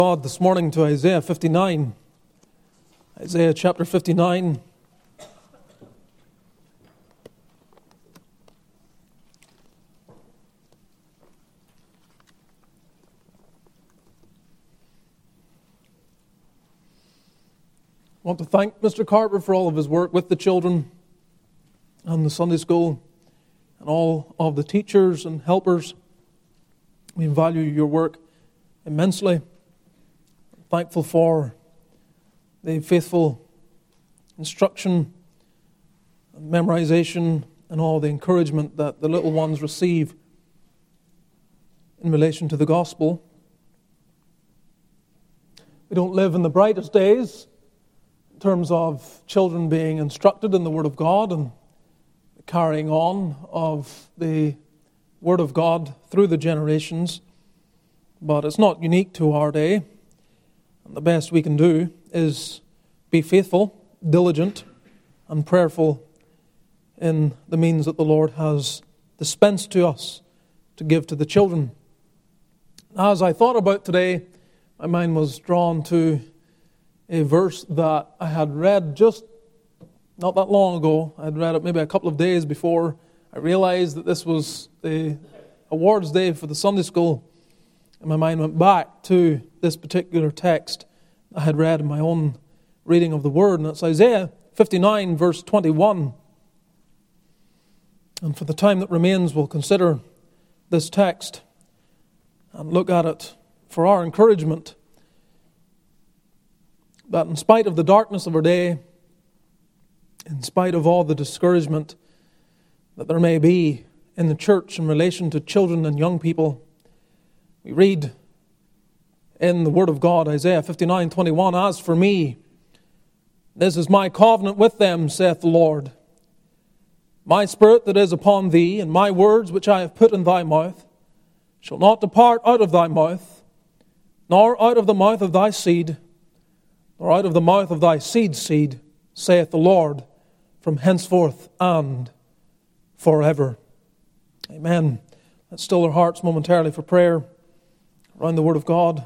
God this morning to Isaiah 59. Isaiah chapter 59. I want to thank Mr. Carter for all of his work with the children and the Sunday school and all of the teachers and helpers. We value your work immensely. I'm thankful for the faithful instruction and memorization and all the encouragement that the little ones receive in relation to the gospel. We don't live in the brightest days in terms of children being instructed in the Word of God and the carrying on of the Word of God through the generations, but it's not unique to our day. And the best we can do is be faithful, diligent, and prayerful in the means that the Lord has dispensed to us to give to the children. As I thought about today, my mind was drawn to a verse that I had read just not that long ago. I had read it maybe a couple of days before I realized that this was the awards day for the Sunday school. And my mind went back to this particular text I had read in my own reading of the Word. And it's Isaiah 59, verse 21. And for the time that remains, we'll consider this text and look at it for our encouragement. That in spite of the darkness of our day, in spite of all the discouragement that there may be in the church in relation to children and young people, we read in the Word of God, Isaiah 59:21, "As for me, this is my covenant with them, saith the Lord. My spirit that is upon thee, and my words which I have put in thy mouth, shall not depart out of thy mouth, nor out of the mouth of thy seed, nor out of the mouth of thy seed's seed, saith the Lord, from henceforth and forever." Amen. Let's still our hearts momentarily for prayer around the Word of God.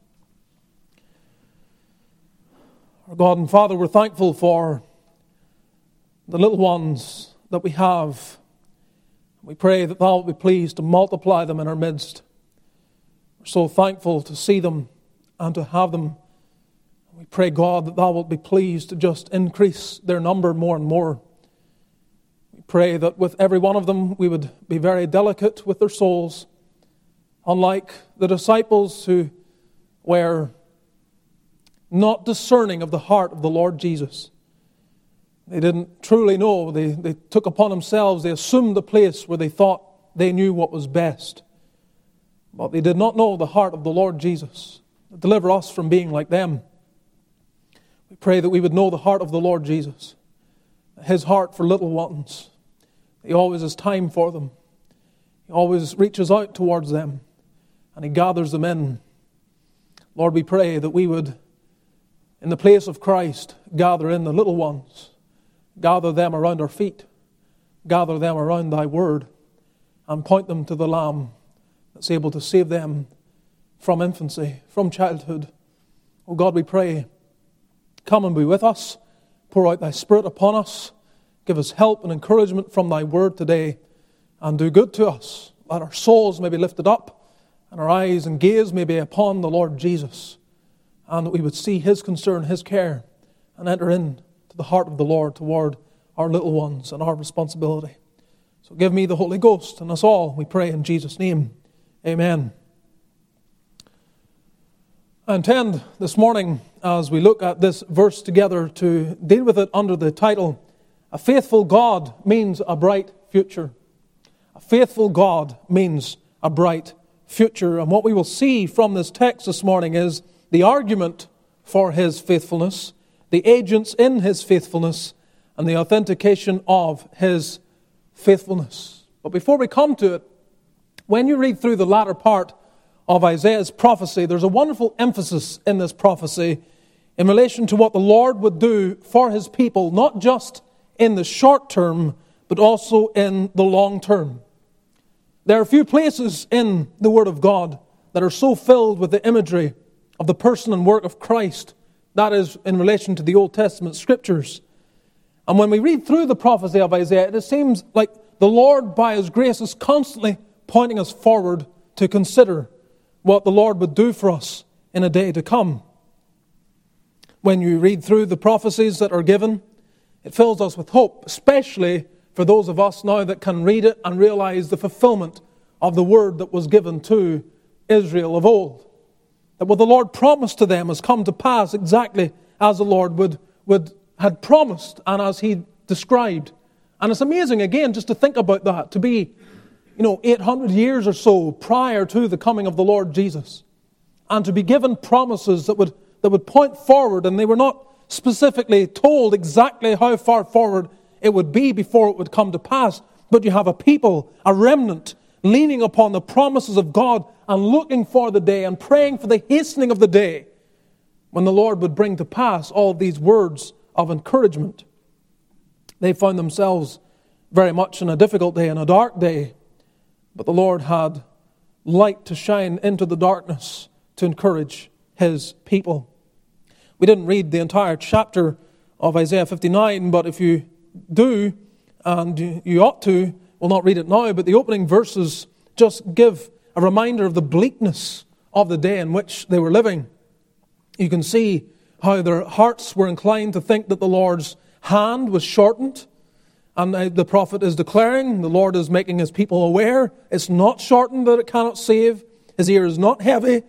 Our God and Father, we're thankful for the little ones that we have. We pray that Thou will be pleased to multiply them in our midst. We're so thankful to see them and to have them. We pray, God, that Thou wilt be pleased to just increase their number more and more. We pray that with every one of them we would be very delicate with their souls, unlike the disciples who were not discerning of the heart of the Lord Jesus. They didn't truly know. They took upon themselves, they assumed the place where they thought they knew what was best. But they did not know the heart of the Lord Jesus. Deliver us from being like them. We pray that we would know the heart of the Lord Jesus. His heart for little ones. He always has time for them. He always reaches out towards them. And He gathers them in. Lord, we pray that we would, in the place of Christ, gather in the little ones. Gather them around our feet. Gather them around Thy Word. And point them to the Lamb that's able to save them from infancy, from childhood. Oh God, we pray, come and be with us. Pour out Thy Spirit upon us. Give us help and encouragement from Thy Word today. And do good to us. That our souls may be lifted up. And our eyes and gaze may be upon the Lord Jesus. And that we would see His concern, His care. And enter into the heart of the Lord toward our little ones and our responsibility. So give me the Holy Ghost and us all, we pray in Jesus' name. Amen. I intend this morning, as we look at this verse together, to deal with it under the title, "A Faithful God Means a Bright Future." A faithful God means a bright future. And what we will see from this text this morning is the argument for His faithfulness, the agents in His faithfulness, and the authentication of His faithfulness. But before we come to it, when you read through the latter part of Isaiah's prophecy, there's a wonderful emphasis in this prophecy in relation to what the Lord would do for His people, not just in the short term, but also in the long term. There are few places in the Word of God that are so filled with the imagery of the person and work of Christ. That is in relation to the Old Testament Scriptures. And when we read through the prophecy of Isaiah, it seems like the Lord, by His grace, is constantly pointing us forward to consider what the Lord would do for us in a day to come. When you read through the prophecies that are given, it fills us with hope, especially for those of us now that can read it and realize the fulfillment of the word that was given to Israel of old. That what the Lord promised to them has come to pass exactly as the Lord had promised and as He described. And it's amazing, again, just to think about that, to be 800 years or so prior to the coming of the Lord Jesus, and to be given promises that would point forward, and they were not specifically told exactly how far forward it would be before it would come to pass, but you have a people, a remnant, leaning upon the promises of God and looking for the day and praying for the hastening of the day when the Lord would bring to pass all these words of encouragement. They found themselves very much in a difficult day, in a dark day, but the Lord had light to shine into the darkness to encourage His people. We didn't read the entire chapter of Isaiah 59, but if you do, and you ought to, we'll not read it now, but the opening verses just give a reminder of the bleakness of the day in which they were living. You can see how their hearts were inclined to think that the Lord's hand was shortened. And the prophet is declaring, the Lord is making His people aware, it's not shortened that it cannot save. His ear is not heavy,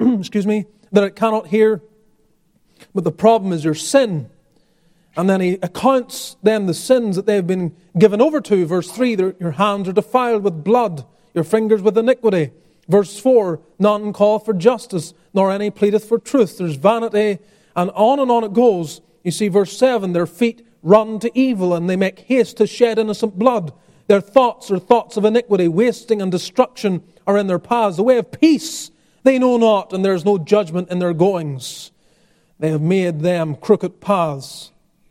that it cannot hear. But the problem is your sin. And then He accounts then the sins that they've been given over to. Verse 3, your hands are defiled with blood, your fingers with iniquity. Verse 4, none call for justice, nor any pleadeth for truth. There's vanity, and on it goes. You see verse 7, their feet run to evil, and they make haste to shed innocent blood. Their thoughts are thoughts of iniquity, wasting and destruction are in their paths. The way of peace they know not, and there is no judgment in their goings. They have made them crooked paths.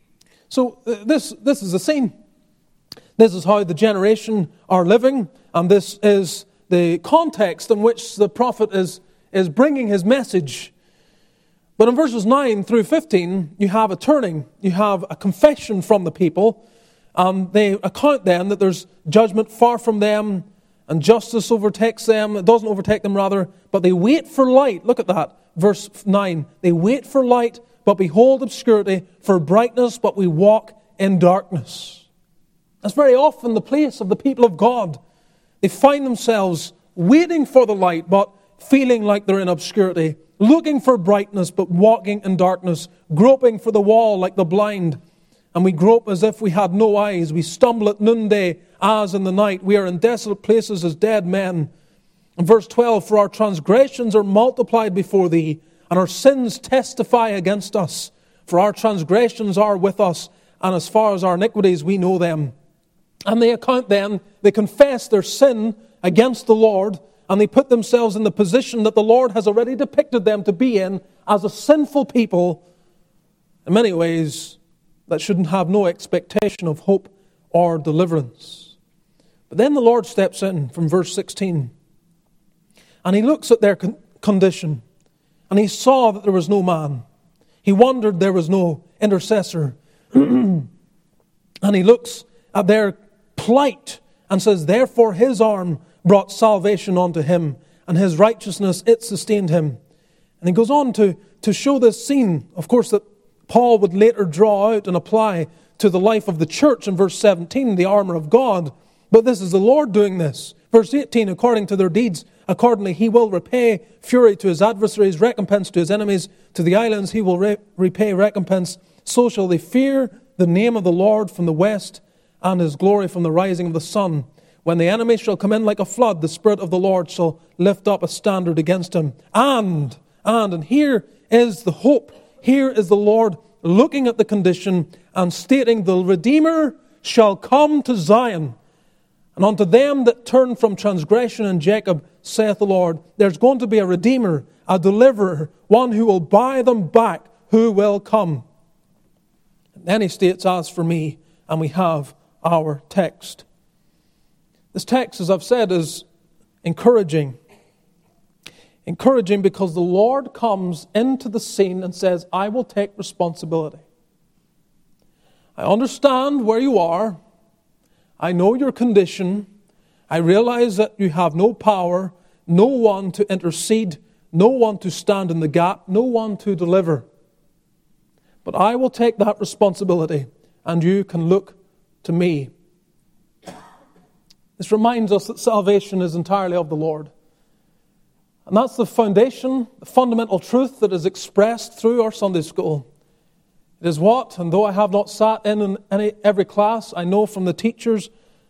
So this is the scene. This is how the generation are living, and this is the context in which the prophet is bringing his message. But in verses 9 through 15, you have a turning. You have a confession from the people. They account then that there's judgment far from them, and justice overtakes them. It doesn't overtake them, rather, but they wait for light. Look at that. Verse 9. They wait for light, but behold obscurity, for brightness, but we walk in darkness. That's very often the place of the people of God. They find themselves waiting for the light, but feeling like they're in obscurity, looking for brightness, but walking in darkness, groping for the wall like the blind. And we grope as if we had no eyes. We stumble at noonday as in the night. We are in desolate places as dead men. In verse 12, for our transgressions are multiplied before Thee, and our sins testify against us. For our transgressions are with us, and as far as our iniquities we know them. And they account then, they confess their sin against the Lord, and they put themselves in the position that the Lord has already depicted them to be in as a sinful people, in many ways, that shouldn't have no expectation of hope or deliverance. But then the Lord steps in from verse 16, and He looks at their condition, and He saw that there was no man. He wondered there was no intercessor. And He looks at their plight and says, therefore His arm brought salvation unto him, and His righteousness, it sustained him. And he goes on to show this scene, of course, that Paul would later draw out and apply to the life of the church in verse 17, the armor of God. But this is the Lord doing this. Verse 18, according to their deeds, accordingly He will repay fury to His adversaries, recompense to His enemies. To the islands He will repay recompense. So shall they fear the name of the Lord from the west, and His glory from the rising of the sun. When the enemy shall come in like a flood, the Spirit of the Lord shall lift up a standard against him. And here is the hope. Here is the Lord looking at the condition and stating, the Redeemer shall come to Zion. And unto them that turn from transgression in Jacob, saith the Lord, there's going to be a Redeemer, a deliverer, one who will buy them back, who will come. And then He states, as for me, and we have our text. This text, as I've said, is encouraging. Encouraging because the Lord comes into the scene and says, I will take responsibility. I understand where you are. I know your condition. I realize that you have no power, no one to intercede, no one to stand in the gap, no one to deliver. But I will take that responsibility, and you can look to me. This reminds us that salvation is entirely of the Lord. And that's the foundation, the fundamental truth that is expressed through our Sunday school. It is what, and though I have not sat in every class, I know from the teachers,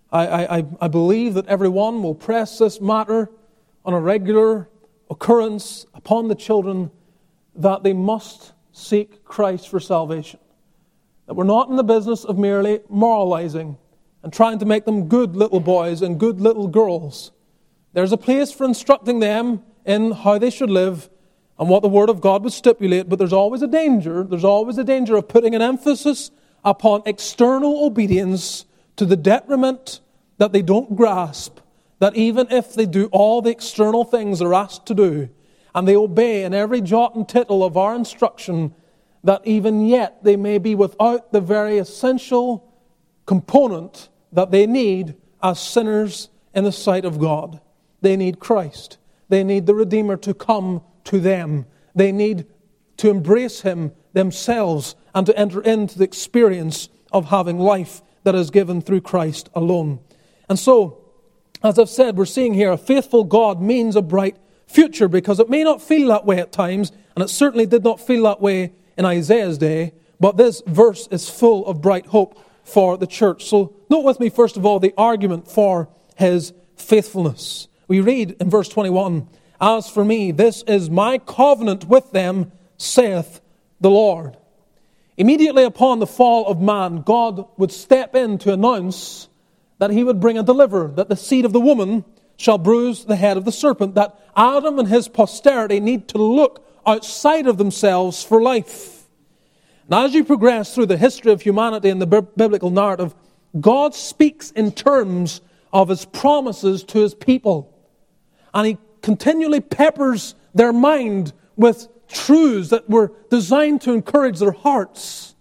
I believe that everyone will press this matter on a regular occurrence upon the children, that they must seek Christ for salvation. That we're not in the business of merely moralizing and trying to make them good little boys and good little girls. There's a place for instructing them in how they should live and what the Word of God would stipulate, but there's always a danger. There's always a danger of putting an emphasis upon external obedience to the detriment that they don't grasp, that even if they do all the external things they're asked to do, and they obey in every jot and tittle of our instruction, that even yet they may be without the very essential component that they need as sinners in the sight of God. They need Christ. They need the Redeemer to come to them. They need to embrace Him themselves and to enter into the experience of having life that is given through Christ alone. And so, as I've said, we're seeing here a faithful God means a bright future, because it may not feel that way at times, and it certainly did not feel that way in Isaiah's day, but this verse is full of bright hope for the church. So note with me, first of all, the argument for His faithfulness. We read in verse 21, As for me, this is my covenant with them, saith the Lord. Immediately upon the fall of man, God would step in to announce that He would bring a deliverer, that the seed of the woman shall bruise the head of the serpent, that Adam and his posterity need to look outside of themselves for life. Now, as you progress through the history of humanity and the biblical narrative, God speaks in terms of His promises to His people. And He continually peppers their mind with truths that were designed to encourage their hearts.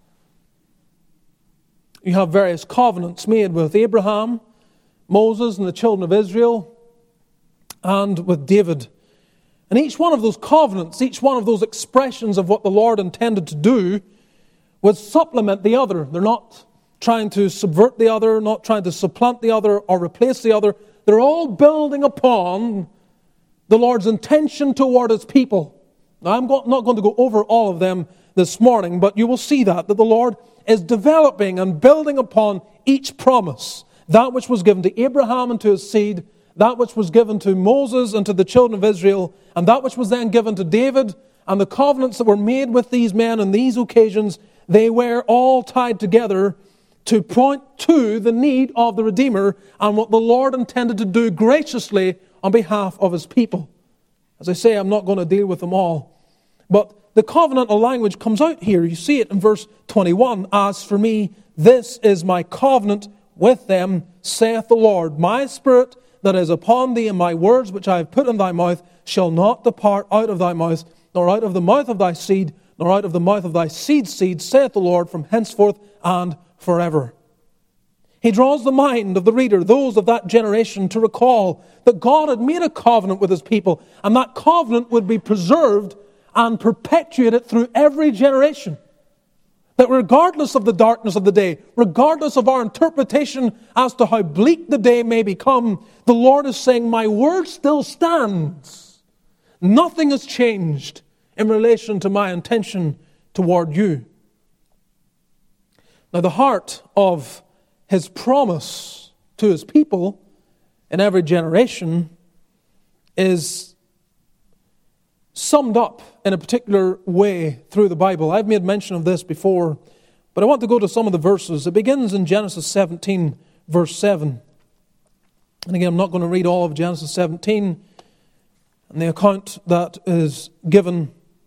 You have various covenants made with Abraham, Moses, and the children of Israel, and with David. And each one of those covenants, each one of those expressions of what the Lord intended to do, would supplement the other. They're not trying to subvert the other, not trying to supplant the other or replace the other. They're all building upon the Lord's intention toward His people. Now, I'm not going to go over all of them this morning, but you will see that the Lord is developing and building upon each promise. That which was given to Abraham and to his seed, that which was given to Moses and to the children of Israel, and that which was then given to David, and the covenants that were made with these men on these occasions, they were all tied together to point to the need of the Redeemer and what the Lord intended to do graciously on behalf of His people. As I say, I'm not going to deal with them all. But the covenantal language comes out here. You see it in verse 21. As for me, this is my covenant with them, saith the Lord. My spirit that is upon thee, and my words which I have put in thy mouth shall not depart out of thy mouth, nor out of the mouth of thy seed, nor out of the mouth of thy seed's seed, saith the Lord, from henceforth and forever. He draws the mind of the reader, those of that generation, to recall that God had made a covenant with His people, and that covenant would be preserved and perpetuated through every generation. That regardless of the darkness of the day, regardless of our interpretation as to how bleak the day may become, the Lord is saying, my word still stands. Nothing has changed in relation to my intention toward you. Now, the heart of His promise to His people in every generation is summed up in a particular way through the Bible. I've made mention of this before, but I want to go to some of the verses. It begins in Genesis 17, verse 7. And again, I'm not going to read all of Genesis 17 and the account that is given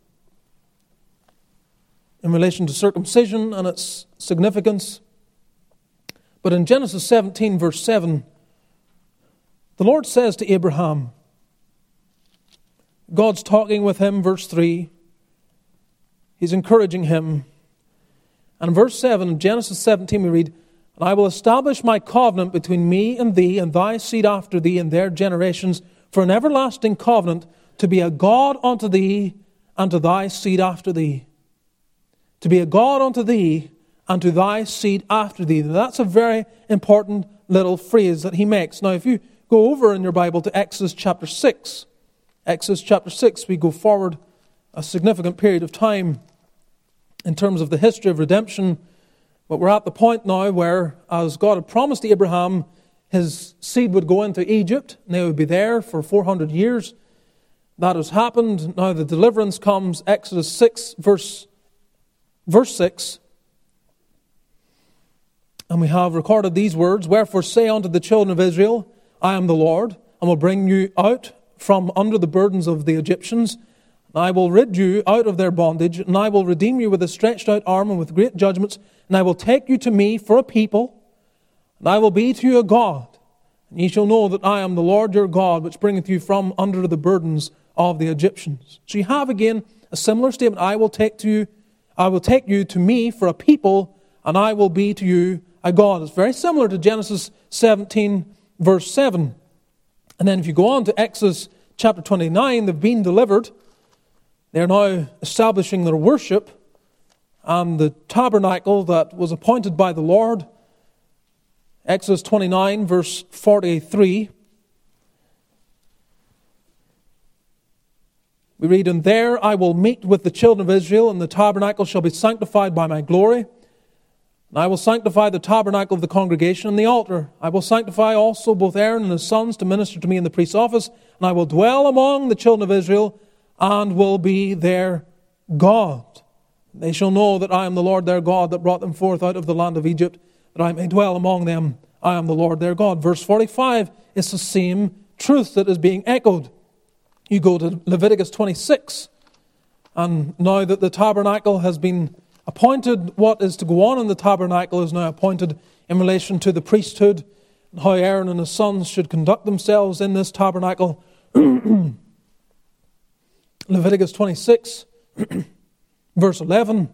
in relation to circumcision and its significance. But in Genesis 17, verse 7, the Lord says to Abraham, God's talking with him, verse 3. He's encouraging him. And in verse 7, in Genesis 17, we read, "And I will establish my covenant between me and thee and thy seed after thee and their generations for an everlasting covenant, to be a God unto thee and to thy seed after thee." To be a God unto thee and to thy seed after thee. Now, that's a very important little phrase that he makes. Now, if you go over in your Bible to Exodus chapter 6, Exodus chapter 6, we go forward a significant period of time in terms of the history of redemption. But we're at the point now where, as God had promised to Abraham, his seed would go into Egypt, and they would be there for 400 years. That has happened. Now the deliverance comes, Exodus 6, verse 6. And we have recorded these words, "Wherefore say unto the children of Israel, I am the Lord, and will bring you out from under the burdens of the Egyptians. And I will rid you out of their bondage, and I will redeem you with a stretched out arm and with great judgments. And I will take you to me for a people, and I will be to you a God. And ye shall know that I am the Lord your God, which bringeth you from under the burdens of the Egyptians." So you have again a similar statement. I will take you to me for a people, and I will be to you a God. It's very similar to Genesis 17, verse 7. And then if you go on to Exodus chapter 29, they've been delivered. They're now establishing their worship, and the tabernacle that was appointed by the Lord. Exodus 29, verse 43. We read, "And there I will meet with the children of Israel, and the tabernacle shall be sanctified by my glory. And I will sanctify the tabernacle of the congregation and the altar. I will sanctify also both Aaron and his sons to minister to me in the priest's office. And I will dwell among the children of Israel, and will be their God. They shall know that I am the Lord their God, that brought them forth out of the land of Egypt, that I may dwell among them. I am the Lord their God." Verse 45 is the same truth that is being echoed. You go to Leviticus 26, and now that the tabernacle has been appointed, what is to go on in the tabernacle is now appointed in relation to the priesthood, and how Aaron and his sons should conduct themselves in this tabernacle. Leviticus 26, verse 11.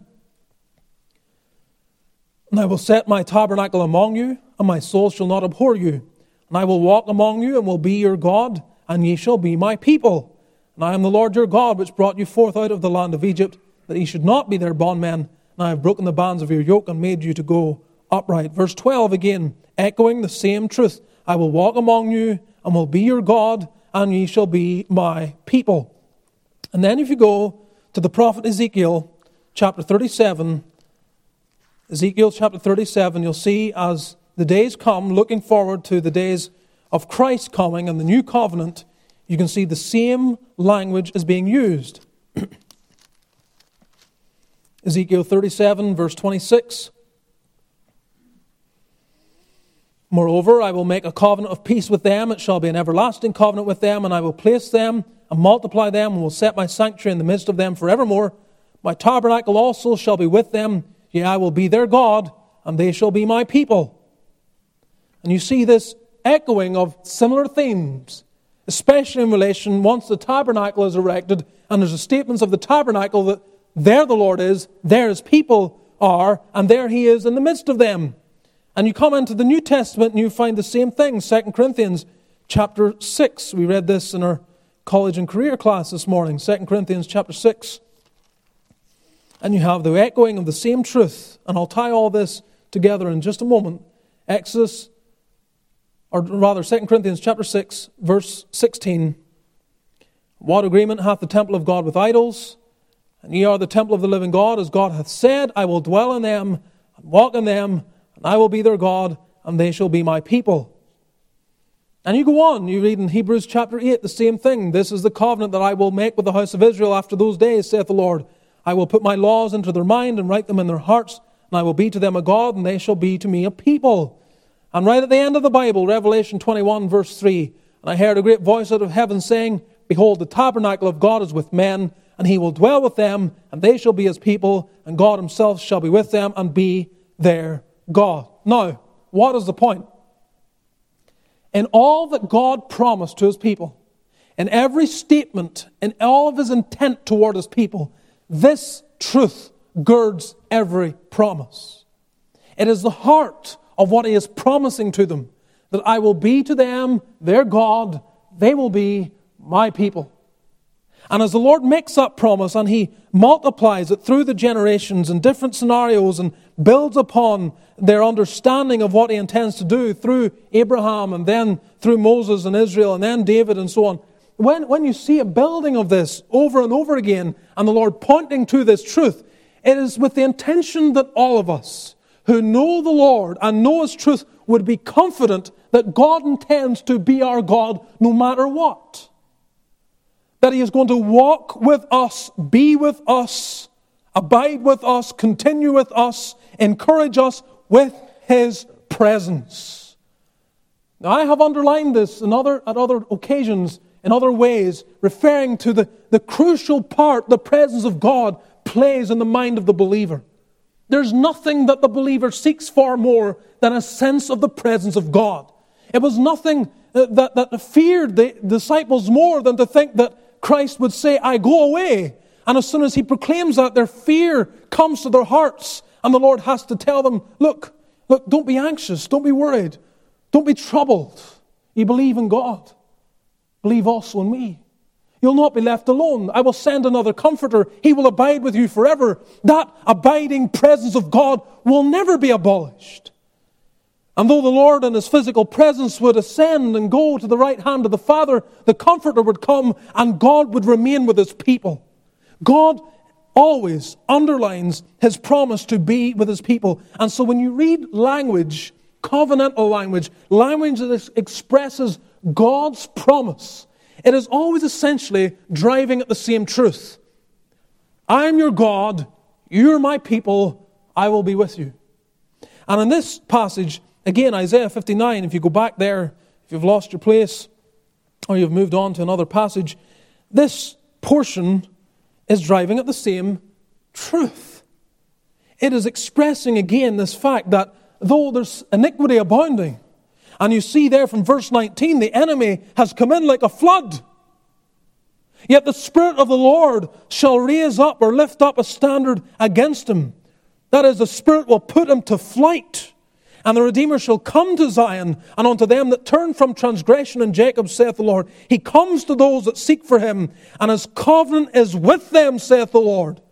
"And I will set my tabernacle among you, and my soul shall not abhor you. And I will walk among you, and will be your God, and ye shall be my people. And I am the Lord your God, which brought you forth out of the land of Egypt, that ye should not be their bondmen. And I have broken the bands of your yoke, and made you to go upright." Verse 12 again, echoing the same truth. "I will walk among you, and will be your God, and ye shall be my people." And then if you go to the prophet Ezekiel, chapter 37, Ezekiel chapter 37, you'll see as the days come, looking forward to the days of Christ coming and the new covenant, you can see the same language is being used. Ezekiel 37, verse 26. "Moreover, I will make a covenant of peace with them. It shall be an everlasting covenant with them, and I will place them and multiply them, and will set my sanctuary in the midst of them forevermore. My tabernacle also shall be with them. Yea, I will be their God, and they shall be my people." And you see this echoing of similar themes, especially in relation, once the tabernacle is erected, and there's a statements of the tabernacle that there the Lord is, there his people are, and there he is in the midst of them. And you come into the New Testament and you find the same thing. 2 Corinthians chapter 6. We read this in our college and career class this morning. 2 Corinthians chapter 6. And you have the echoing of the same truth. And I'll tie all this together in just a moment. 2 Corinthians chapter 6, verse 16. "What agreement hath the temple of God with idols? And ye are the temple of the living God, as God hath said, I will dwell in them, and walk in them, and I will be their God, and they shall be my people." And you go on, you read in Hebrews chapter 8 the same thing. "This is the covenant that I will make with the house of Israel after those days, saith the Lord. I will put my laws into their mind, and write them in their hearts, and I will be to them a God, and they shall be to me a people." And right at the end of the Bible, Revelation 21, verse 3, "And I heard a great voice out of heaven saying, Behold, the tabernacle of God is with men, and he will dwell with them, and they shall be his people, and God himself shall be with them, and be their God." Now, what is the point? In all that God promised to his people, in every statement, in all of his intent toward his people, this truth girds every promise. It is the heart of what he is promising to them, that I will be to them their God, they will be my people. And as the Lord makes that promise and he multiplies it through the generations in different scenarios and builds upon their understanding of what he intends to do through Abraham and then through Moses and Israel and then David and so on, when you see a building of this over and over again and the Lord pointing to this truth, it is with the intention that all of us who know the Lord and know his truth would be confident that God intends to be our God no matter what. That he is going to walk with us, be with us, abide with us, continue with us, encourage us with his presence. Now, I have underlined this at other occasions, in other ways, referring to the crucial part the presence of God plays in the mind of the believer. There's nothing that the believer seeks for more than a sense of the presence of God. It was nothing that feared the disciples more than to think that Christ would say, I go away. And as soon as he proclaims that, their fear comes to their hearts. And the Lord has to tell them, look, don't be anxious, don't be worried, don't be troubled. You believe in God. Believe also in me. You'll not be left alone. I will send another comforter. He will abide with you forever. That abiding presence of God will never be abolished. And though the Lord in his physical presence would ascend and go to the right hand of the Father, the Comforter would come and God would remain with his people. God always underlines his promise to be with his people. And so when you read language, covenantal language that expresses God's promise, it is always essentially driving at the same truth. I am your God, you're my people, I will be with you. And in this passage, again, Isaiah 59, if you go back there, if you've lost your place, or you've moved on to another passage, this portion is driving at the same truth. It is expressing again this fact that though there's iniquity abounding, and you see there from verse 19, the enemy has come in like a flood. Yet the Spirit of the Lord shall raise up or lift up a standard against him. That is, the Spirit will put him to flight. And the Redeemer shall come to Zion, and unto them that turn from transgression in Jacob, saith the Lord. He comes to those that seek for him, and his covenant is with them, saith the Lord.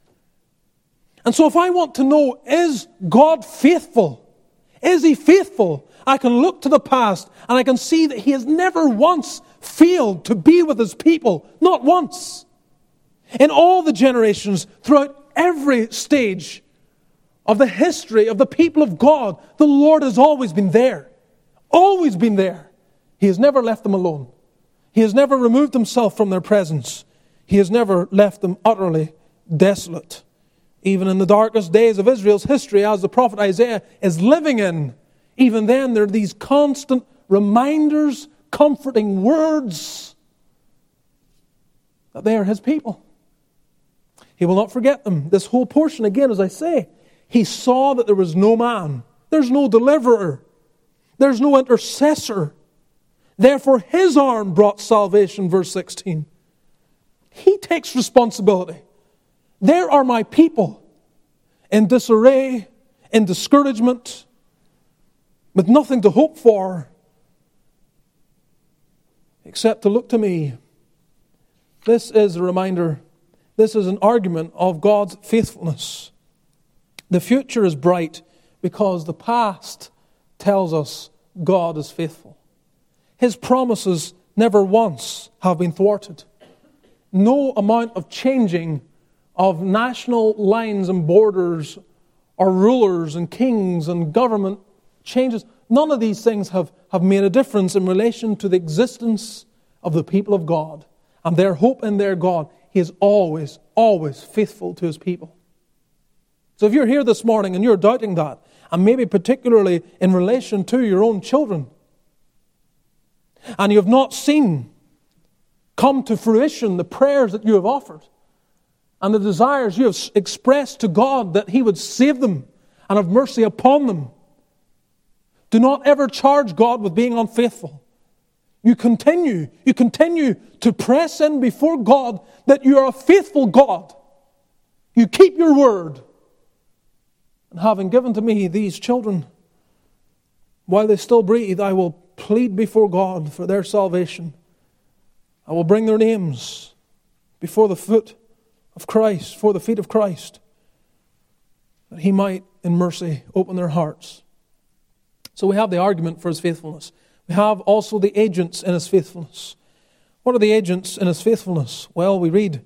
And so if I want to know, is God faithful? Is he faithful? I can look to the past and I can see that he has never once failed to be with his people. Not once. In all the generations, throughout every stage of the history of the people of God, the Lord has always been there. Always been there. He has never left them alone. He has never removed himself from their presence. He has never left them utterly desolate. Even in the darkest days of Israel's history, as the prophet Isaiah is living in, even then there are these constant reminders, comforting words that they are his people. He will not forget them. This whole portion, again, as I say, he saw that there was no man. There's no deliverer. There's no intercessor. Therefore, his arm brought salvation, verse 16. He takes responsibility. There are my people in disarray, in discouragement, with nothing to hope for except to look to me. This is a reminder. This is an argument of God's faithfulness. The future is bright because the past tells us God is faithful. His promises never once have been thwarted. No amount of changing of national lines and borders or rulers and kings and government changes, none of these things have made a difference in relation to the existence of the people of God and their hope in their God. He is always, always faithful to his people. So if you're here this morning and you're doubting that, and maybe particularly in relation to your own children, and you have not seen come to fruition the prayers that you have offered, and the desires you have expressed to God that he would save them and have mercy upon them, do not ever charge God with being unfaithful. You continue to press in before God that you are a faithful God. You keep your word. And having given to me these children, while they still breathe, I will plead before God for their salvation. I will bring their names before the foot of Christ, for the feet of Christ, that He might, in mercy, open their hearts. So we have the argument for His faithfulness. We have also the agents in His faithfulness. What are the agents in His faithfulness? Well, we read,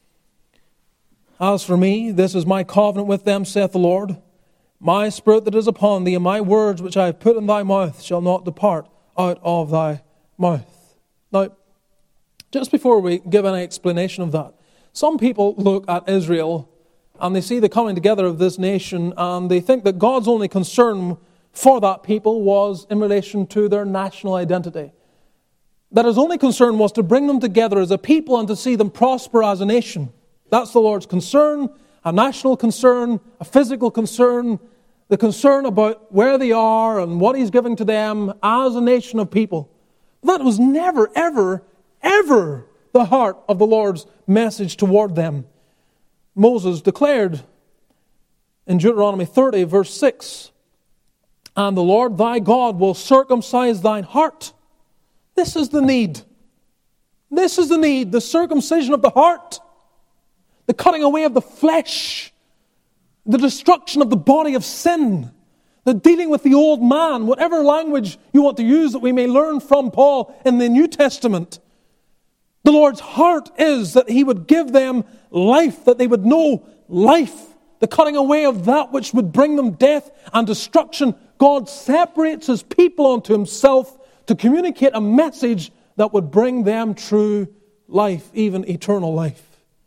"As for me, this is my covenant with them, saith the Lord. My spirit that is upon thee, and my words which I have put in thy mouth shall not depart out of thy mouth." Now, just before we give any explanation of that, some people look at Israel and they see the coming together of this nation and they think that God's only concern for that people was in relation to their national identity. That His only concern was to bring them together as a people and to see them prosper as a nation. That's the Lord's concern, a national concern, a physical concern, the concern about where they are and what He's giving to them as a nation of people. That was never, ever, ever the heart of the Lord's message toward them. Moses declared in Deuteronomy 30, verse 6, "And the Lord thy God will circumcise thine heart." This is the need. This is the need, the circumcision of the heart, the cutting away of the flesh, the destruction of the body of sin, the dealing with the old man, whatever language you want to use that we may learn from Paul in the New Testament. The Lord's heart is that He would give them life, that they would know life, the cutting away of that which would bring them death and destruction. God separates His people unto Himself to communicate a message that would bring them true life, even eternal life.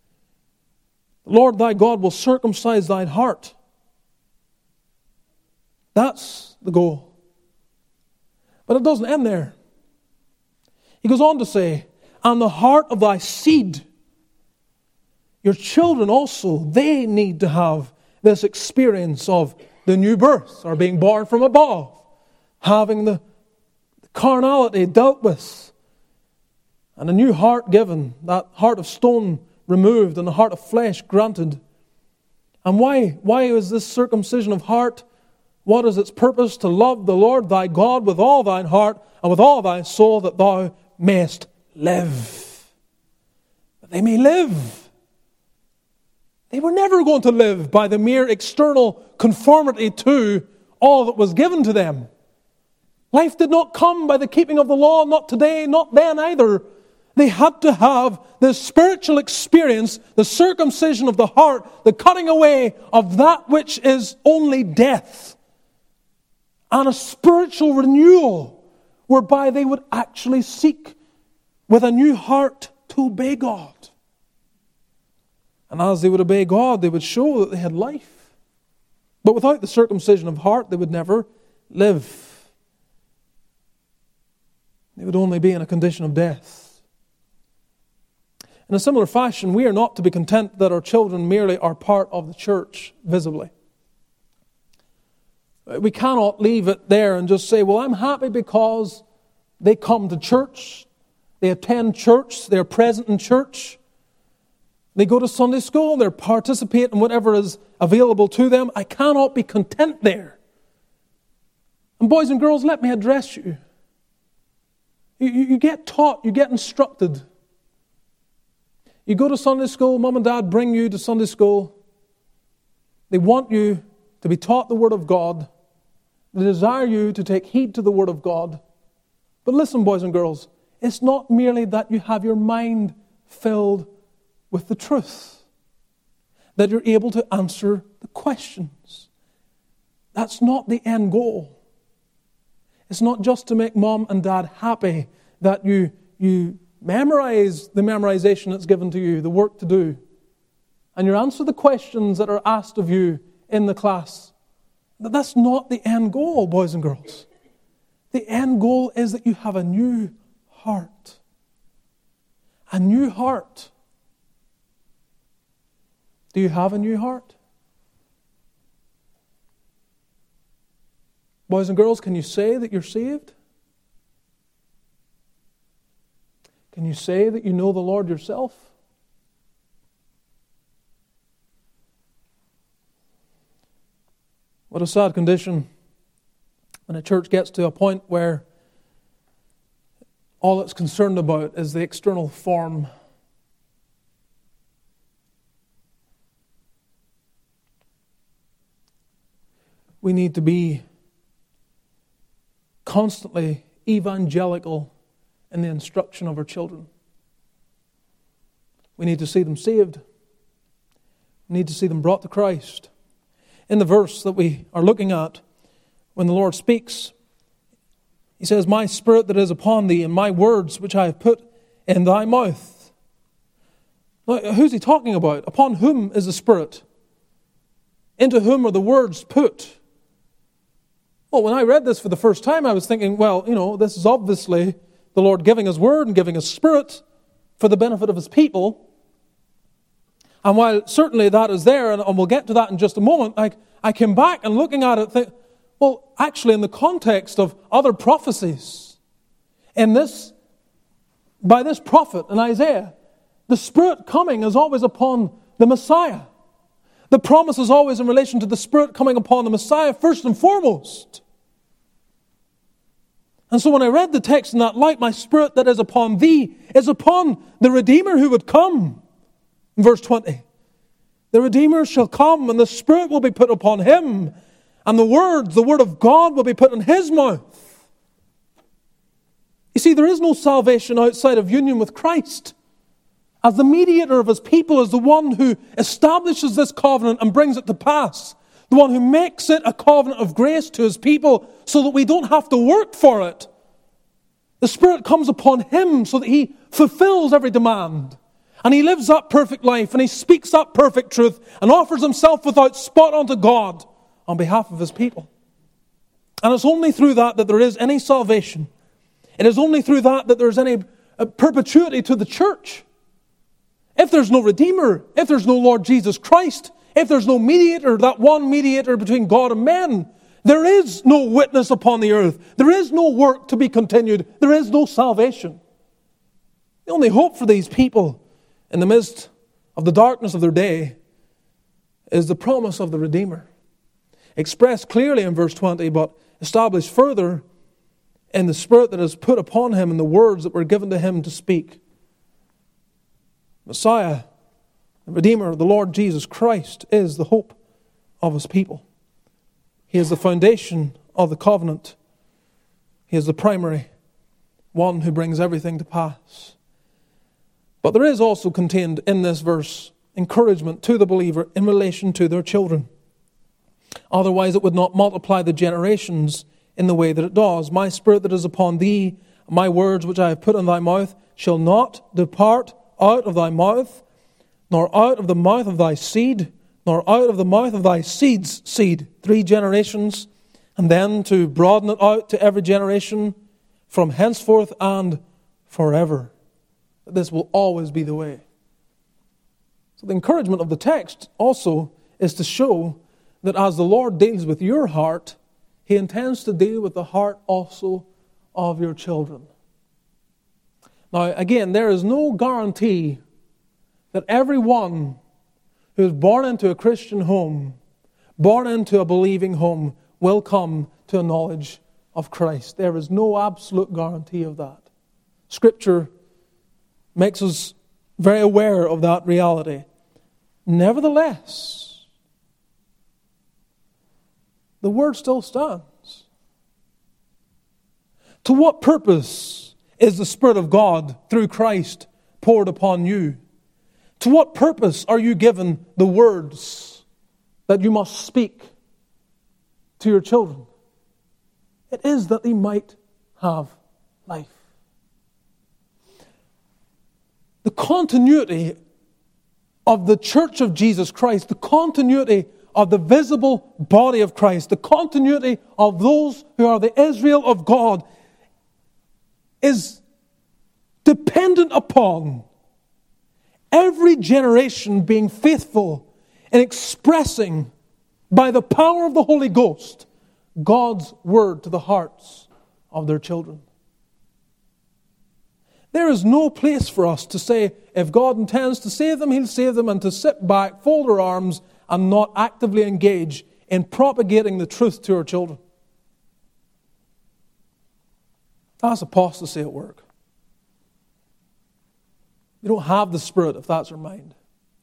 The Lord thy God will circumcise thine heart. That's the goal. But it doesn't end there. He goes on to say, "And the heart of thy seed." Your children also, they need to have this experience of the new birth, or being born from above, having the carnality dealt with, and a new heart given, that heart of stone removed and the heart of flesh granted. And why is this circumcision of heart? What is its purpose? To love the Lord thy God with all thine heart and with all thy soul, that thou mayest live. That they may live. They were never going to live by the mere external conformity to all that was given to them. Life did not come by the keeping of the law, not today, not then either. They had to have the spiritual experience, the circumcision of the heart, the cutting away of that which is only death, and a spiritual renewal whereby they would actually seek with a new heart to obey God. And as they would obey God, they would show that they had life. But without the circumcision of heart, they would never live. They would only be in a condition of death. In a similar fashion, we are not to be content that our children merely are part of the church visibly. We cannot leave it there and just say, well, I'm happy because they come to church, they attend church, they're present in church, they go to Sunday school, they participate in whatever is available to them. I cannot be content there. And boys and girls, let me address you. You get taught, you get instructed. You go to Sunday school, mom and dad bring you to Sunday school. They want you to be taught the Word of God. They desire you to take heed to the Word of God. But listen, boys and girls, it's not merely that you have your mind filled with the truth, that you're able to answer the questions. That's not the end goal. It's not just to make mom and dad happy that you memorize the memorization that's given to you, the work to do, and you answer the questions that are asked of you in the class. That's not the end goal, boys and girls. The end goal is that you have a new heart. A new heart. Do you have a new heart? Boys and girls, can you say that you're saved? Can you say that you know the Lord yourself? What a sad condition when a church gets to a point where all it's concerned about is the external form. We need to be constantly evangelical in the instruction of our children. We need to see them saved. We need to see them brought to Christ. In the verse that we are looking at, when the Lord speaks, He says, "My spirit that is upon thee, and my words which I have put in thy mouth." Now, who's He talking about? Upon whom is the Spirit? Into whom are the words put? Well, when I read this for the first time, I was thinking, well, this is obviously the Lord giving His Word and giving His Spirit for the benefit of His people. And while certainly that is there, and we'll get to that in just a moment, I came back and looking at it, think, well, actually in the context of other prophecies, by this prophet in Isaiah, the Spirit coming is always upon the Messiah. The promise is always in relation to the Spirit coming upon the Messiah first and foremost. And so when I read the text in that light, my Spirit that is upon thee is upon the Redeemer who would come. In verse 20, the Redeemer shall come and the Spirit will be put upon Him, and the Word of God will be put in His mouth. You see, there is no salvation outside of union with Christ. As the mediator of His people, as the one who establishes this covenant and brings it to pass, the one who makes it a covenant of grace to His people so that we don't have to work for it. The Spirit comes upon Him so that He fulfills every demand. And He lives that perfect life, and He speaks that perfect truth, and offers Himself without spot unto God on behalf of His people. And it's only through that there is any salvation. It is only through that there is any perpetuity to the church. If there's no Redeemer, if there's no Lord Jesus Christ, if there's no mediator, that one mediator between God and men, there is no witness upon the earth. There is no work to be continued. There is no salvation. The only hope for these people in the midst of the darkness of their day is the promise of the Redeemer, expressed clearly in verse 20, but established further in the Spirit that is put upon Him and the words that were given to Him to speak. Messiah, the Redeemer, the Lord Jesus Christ, is the hope of His people. He is the foundation of the covenant. He is the primary one who brings everything to pass. But there is also contained in this verse encouragement to the believer in relation to their children. Otherwise it would not multiply the generations in the way that it does. My Spirit that is upon thee, my words which I have put in thy mouth, shall not depart out of thy mouth, nor out of the mouth of thy seed, nor out of the mouth of thy seed's seed. 3 generations, and then to broaden it out to every generation from henceforth and forever. This will always be the way. So the encouragement of the text also is to show that as the Lord deals with your heart, He intends to deal with the heart also of your children. Now, again, there is no guarantee that everyone who is born into a Christian home, born into a believing home, will come to a knowledge of Christ. There is no absolute guarantee of that. Scripture makes us very aware of that reality. Nevertheless, the Word still stands. To what purpose is the Spirit of God through Christ poured upon you? To what purpose are you given the words that you must speak to your children? It is that they might have life. The continuity of the Church of Jesus Christ, the continuity of the visible body of Christ, the continuity of those who are the Israel of God is dependent upon every generation being faithful in expressing by the power of the Holy Ghost God's Word to the hearts of their children. There is no place for us to say, if God intends to save them, He'll save them, and to sit back, fold our arms, and not actively engage in propagating the truth to our children. That's apostasy at work. You don't have the Spirit if that's our mind.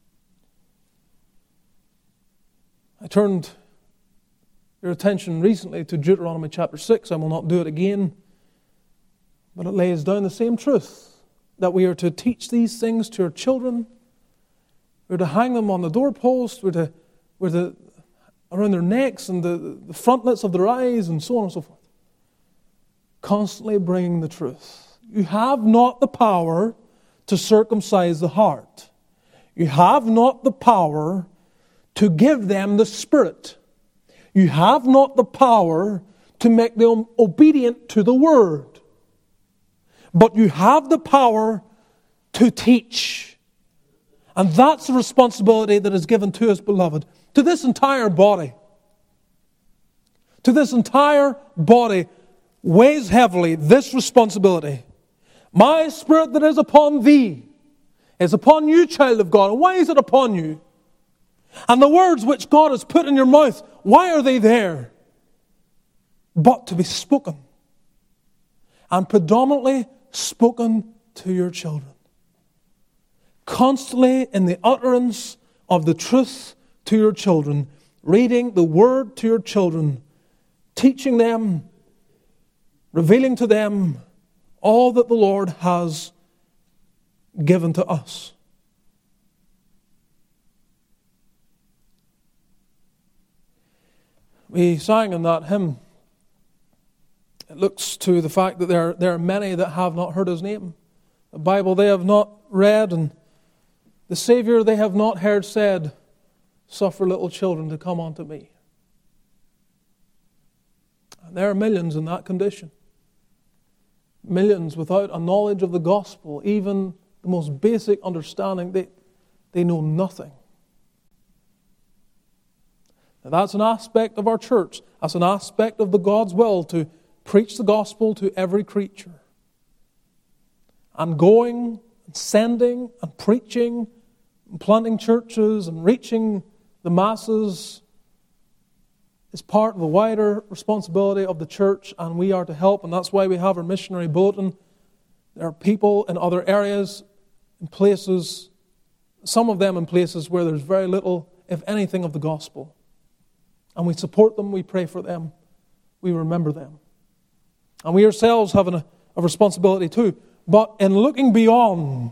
I turned your attention recently to Deuteronomy chapter 6. I will not do it again. But it lays down the same truth, that we are to teach these things to our children. We're to hang them on the doorpost. We're to around their necks and the frontlets of their eyes, and so on and so forth. Constantly bringing the truth. You have not the power to circumcise the heart. You have not the power to give them the Spirit. You have not the power to make them obedient to the Word. But you have the power to teach. And that's the responsibility that is given to us, beloved. To this entire body. To this entire body weighs heavily this responsibility. My Spirit that is upon thee is upon you, child of God. And why is it upon you? And the words which God has put in your mouth, why are they there? But to be spoken. And predominantly spoken to your children. Constantly in the utterance of the truth to your children. Reading the Word to your children. Teaching them. Revealing to them all that the Lord has given to us. We sang in that hymn, it looks to the fact that there are many that have not heard His name. The Bible they have not read, and the Savior they have not heard said, suffer little children to come unto me. And there are millions in that condition. Millions without a knowledge of the gospel, even the most basic understanding, they know nothing. Now that's an aspect of our church. That's an aspect of the God's will to preach the gospel to every creature. And going, and sending, and preaching, and planting churches, and reaching the masses is part of the wider responsibility of the church, and we are to help, and that's why we have our missionary bulletin. There are people in other areas, in places, some of them in places where there's very little, if anything, of the gospel. And we support them, we pray for them, we remember them. And we ourselves have a responsibility too. But in looking beyond,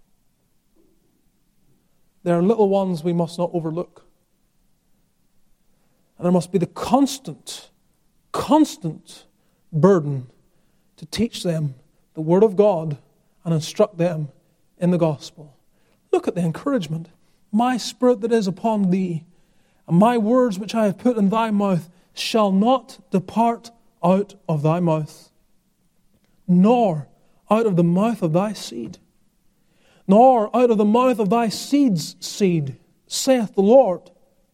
there are little ones we must not overlook. And there must be the constant burden to teach them the Word of God and instruct them in the gospel. Look at the encouragement. My Spirit that is upon thee, and my words which I have put in thy mouth shall not depart out of thy mouth, nor out of the mouth of thy seed, nor out of the mouth of thy seed's seed, saith the Lord.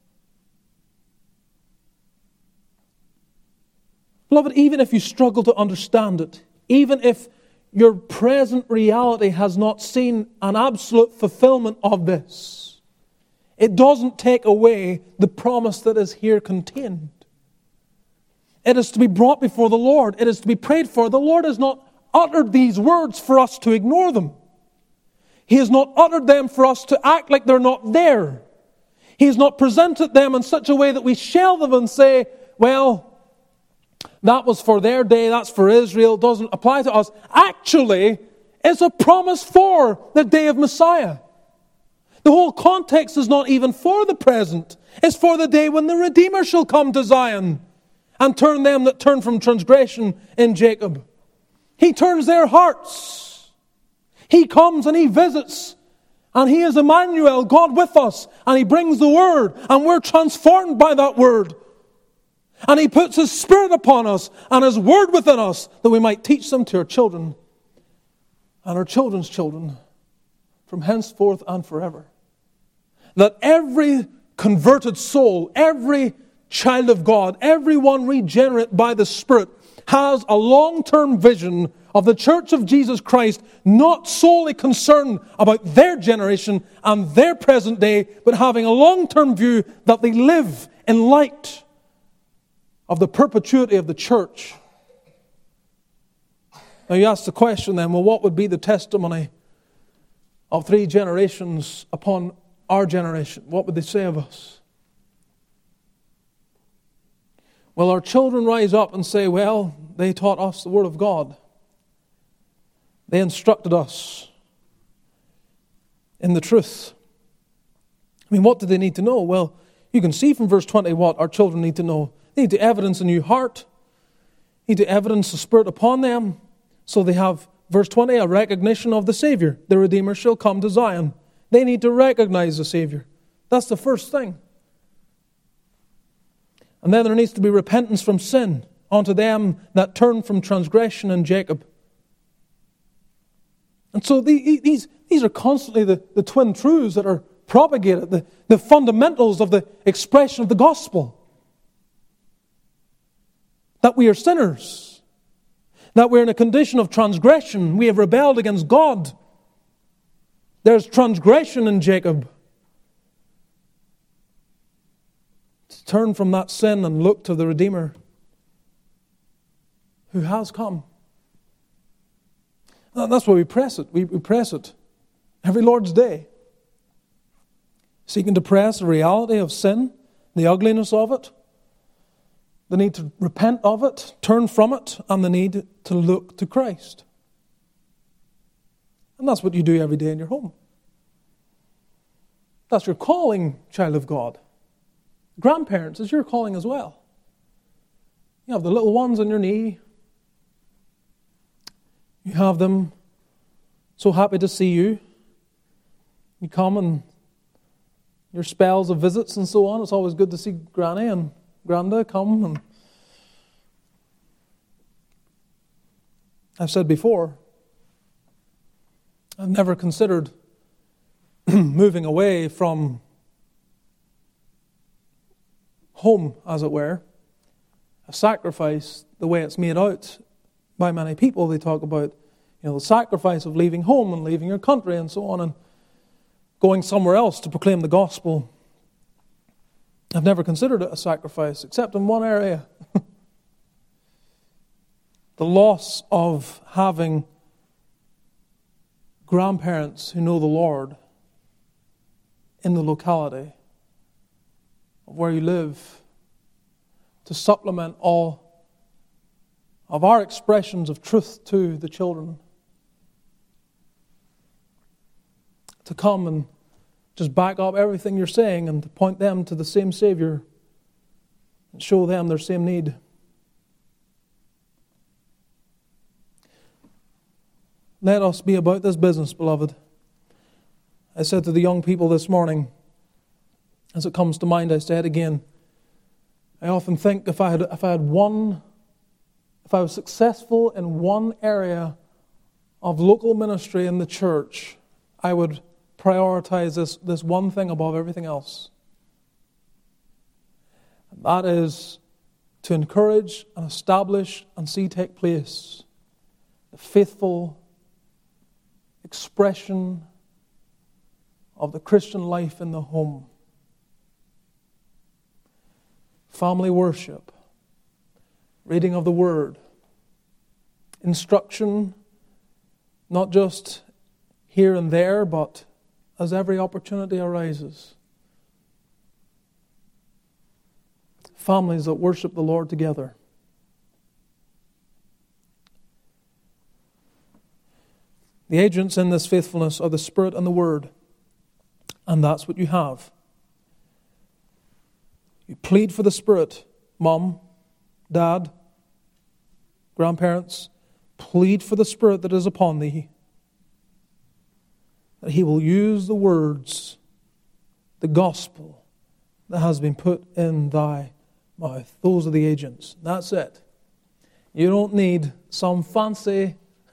Beloved, even if you struggle to understand it, even if your present reality has not seen an absolute fulfillment of this, it doesn't take away the promise that is here contained. It is to be brought before the Lord. It is to be prayed for. The Lord has not uttered these words for us to ignore them. He has not uttered them for us to act like they're not there. He has not presented them in such a way that we shelve them and say, well, that was for their day, that's for Israel, it doesn't apply to us. Actually, it's a promise for the day of Messiah. The whole context is not even for the present. It's for the day when the Redeemer shall come to Zion and turn them that turn from transgression in Jacob. He turns their hearts. He comes and He visits. And He is Emmanuel, God with us. And He brings the Word. And we're transformed by that Word. And He puts His Spirit upon us and His Word within us that we might teach them to our children and our children's children from henceforth and forever. That every converted soul, every child of God, everyone regenerate by the Spirit has a long-term vision of the Church of Jesus Christ, not solely concerned about their generation and their present day, but having a long-term view that they live in light of the perpetuity of the church. Now you ask the question then, well, what would be the testimony of 3 generations upon our generation? What would they say of us? Will our children rise up and say, well, they taught us the Word of God. They instructed us in the truth. I mean, what do they need to know? Well, you can see from verse 20 what our children need to know. They need to evidence a new heart. They need to evidence the Spirit upon them. So they have, verse 20, a recognition of the Savior. The Redeemer shall come to Zion. They need to recognize the Savior. That's the first thing. And then there needs to be repentance from sin unto them that turn from transgression in Jacob. And so these are constantly the twin truths that are propagated, the fundamentals of the expression of the gospel. That we are sinners. That we're in a condition of transgression. We have rebelled against God. There's transgression in Jacob. To turn from that sin and look to the Redeemer who has come. And that's why we press it. We press it every Lord's Day. Seeking to press the reality of sin, the ugliness of it, the need to repent of it, turn from it, and the need to look to Christ. And that's what you do every day in your home. That's your calling, child of God. Grandparents is your calling as well. You have the little ones on your knee. You have them so happy to see you. You come and your spells of visits and so on. It's always good to see Granny and Granda come. And I've said before, I've never considered moving away from home, as it were. A sacrifice, the way it's made out by many people. They talk about, the sacrifice of leaving home and leaving your country and so on and going somewhere else to proclaim the gospel. I've never considered it a sacrifice, except in one area. The loss of having grandparents who know the Lord in the locality of where you live, to supplement all of our expressions of truth to the children. To come and just back up everything you're saying and to point them to the same Savior and show them their same need. Let us be about this business, beloved. I said to the young people this morning, as it comes to mind, I say it again. I often think if I was successful in one area of local ministry in the church, I would prioritize this one thing above everything else. And that is to encourage and establish and see take place the faithful expression of the Christian life in the home. Family worship, reading of the Word, instruction, not just here and there, but as every opportunity arises. Families that worship the Lord together. The agents in this faithfulness are the Spirit and the Word. And that's what you have. You plead for the Spirit, Mom, Dad, grandparents. Plead for the Spirit that is upon thee, that He will use the words, the gospel that has been put in thy mouth. Those are the agents. That's it. You don't need some fancy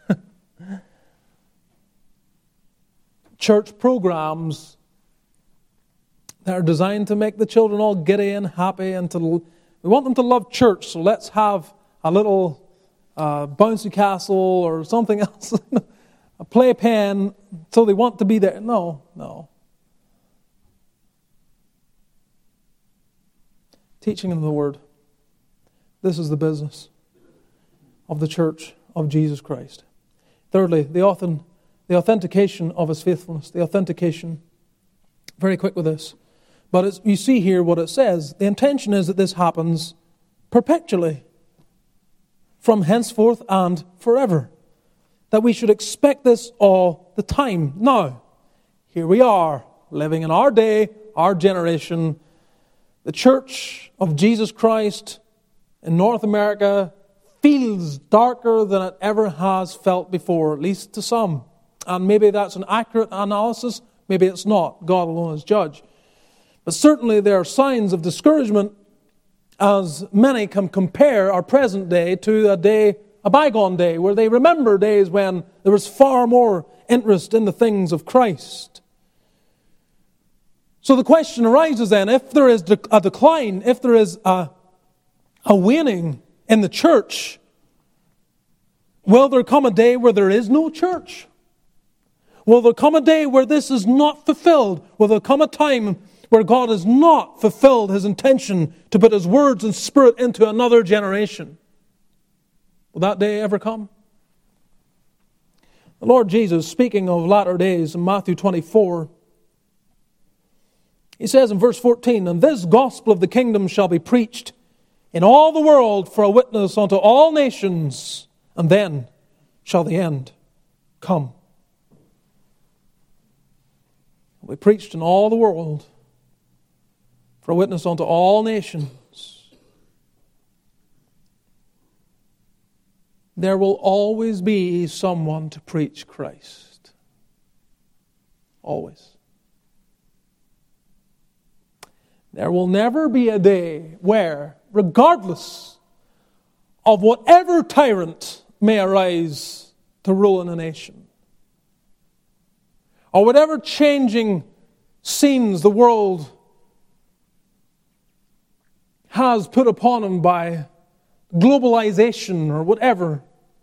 church programs that are designed to make the children all giddy and happy, and we want them to love church, so let's have a little a bouncy castle or something else, a playpen, so they want to be there. No. Teaching them the Word. This is the business of the church of Jesus Christ. Thirdly, the authentication of His faithfulness. The authentication. Very quick with this. But you see here what it says. The intention is that this happens perpetually, from henceforth and forever. That we should expect this all the time. Now, here we are, living in our day, our generation. The Church of Jesus Christ in North America feels darker than it ever has felt before, at least to some. And maybe that's an accurate analysis, maybe it's not. God alone is judge. But certainly there are signs of discouragement, as many can compare our present day to a bygone day, where they remember days when there was far more interest in the things of Christ. So the question arises then, if there is a decline, if there is a waning in the church, will there come a day where there is no church? Will there come a day where this is not fulfilled? Will there come a time where God has not fulfilled His intention to put His words and Spirit into another generation? Will that day ever come? The Lord Jesus, speaking of latter days in Matthew 24, He says in verse 14, "And this gospel of the kingdom shall be preached in all the world for a witness unto all nations, and then shall the end come." It will be preached in all the world for a witness unto all nations. There will always be someone to preach Christ. Always. There will never be a day where, regardless of whatever tyrant may arise to rule in a nation, or whatever changing scenes the world has put upon him by globalization or whatever,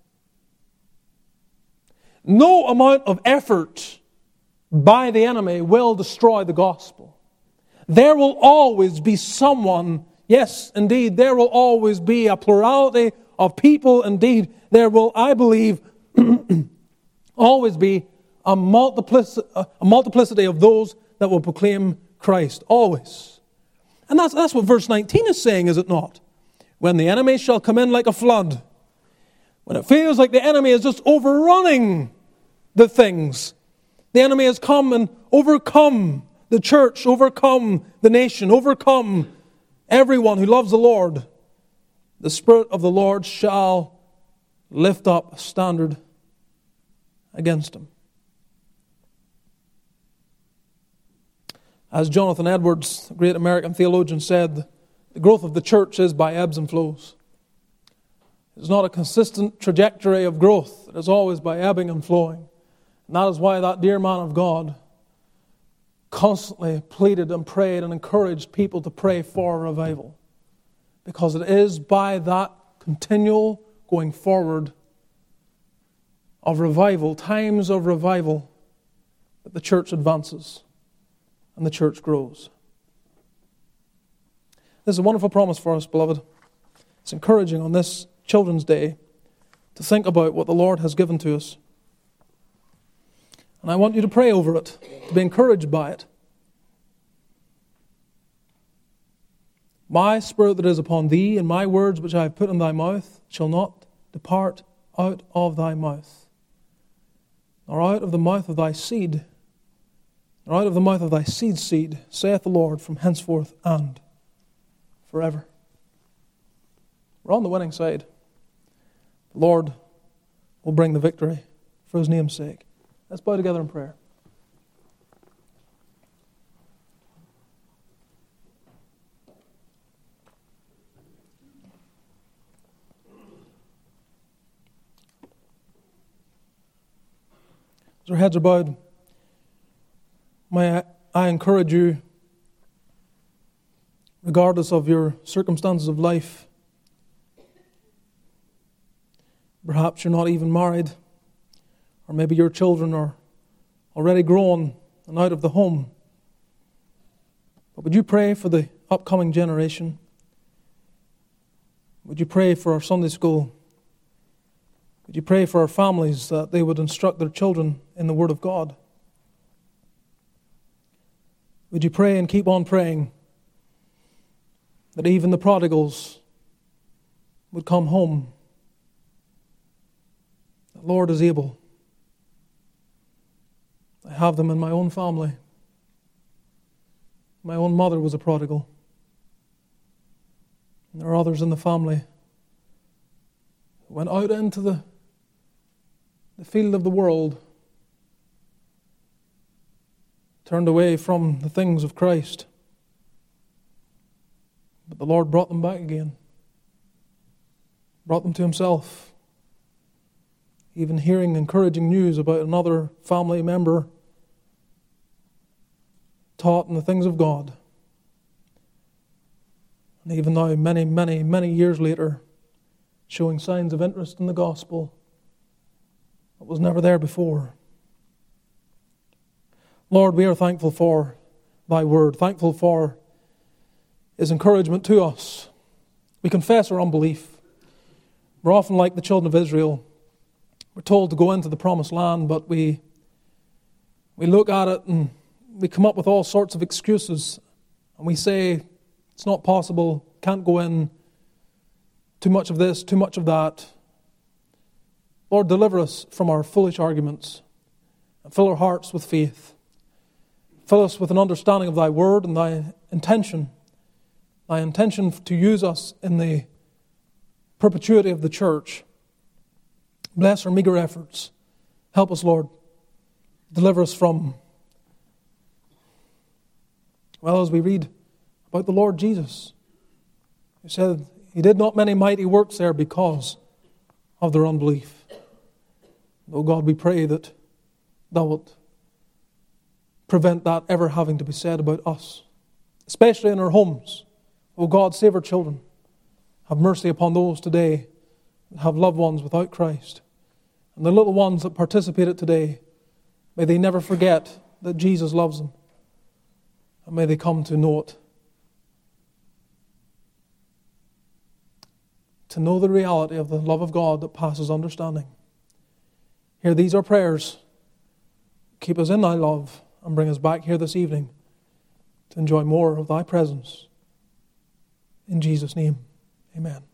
no amount of effort by the enemy will destroy the gospel. There will always be someone, yes, indeed, there will always be a plurality of people. Indeed, there will, I believe, always be a multiplicity of those that will proclaim Christ. Always. And that's what verse 19 is saying, is it not? When the enemy shall come in like a flood, when it feels like the enemy is just overrunning the things, the enemy has come and overcome the church, overcome the nation, overcome everyone who loves the Lord, the Spirit of the Lord shall lift up a standard against him. As Jonathan Edwards, the great American theologian, said, the growth of the church is by ebbs and flows. It's not a consistent trajectory of growth. It is always by ebbing and flowing. And that is why that dear man of God constantly pleaded and prayed and encouraged people to pray for revival. Because it is by that continual going forward of revival, times of revival, that the church advances and the church grows. This is a wonderful promise for us, beloved. It's encouraging on this Children's Day to think about what the Lord has given to us. And I want you to pray over it, to be encouraged by it. My Spirit that is upon thee, and my words which I have put in thy mouth, shall not depart out of thy mouth, nor out of the mouth of thy seed, nor out of the mouth of thy seed's seed, saith the Lord, from henceforth and forever. We're on the winning side. The Lord will bring the victory for His name's sake. Let's bow together in prayer. As our heads are bowed, may I encourage you, regardless of your circumstances of life, perhaps you're not even married, or maybe your children are already grown and out of the home. But would you pray for the upcoming generation? Would you pray for our Sunday school? Would you pray for our families that they would instruct their children in the Word of God? Would you pray and keep on praying that even the prodigals would come home? The Lord is able. I have them in my own family. My own mother was a prodigal. And there are others in the family who went out into the field of the world, turned away from the things of Christ. But the Lord brought them back again, brought them to Himself. Even hearing encouraging news about another family member taught in the things of God. And even now, many, many, many years later, showing signs of interest in the gospel that was never there before. Lord, we are thankful for Thy Word, thankful for His encouragement to us. We confess our unbelief. We're often like the children of Israel. We're told to go into the promised land, but we look at it and we come up with all sorts of excuses. And we say, it's not possible, can't go in, too much of this, too much of that. Lord, deliver us from our foolish arguments and fill our hearts with faith. Fill us with an understanding of Thy Word and Thy intention to use us in the perpetuity of the church. Bless our meager efforts. Help us, Lord. Deliver us from, well, as we read about the Lord Jesus, who said He did not many mighty works there because of their unbelief. Oh God, we pray that Thou wilt prevent that ever having to be said about us, especially in our homes. Oh God, save our children. Have mercy upon those today that have loved ones without Christ. And the little ones that participated today, may they never forget that Jesus loves them. And may they come to know it. To know the reality of the love of God that passes understanding. Hear these our prayers. Keep us in Thy love and bring us back here this evening to enjoy more of Thy presence. In Jesus' name, amen.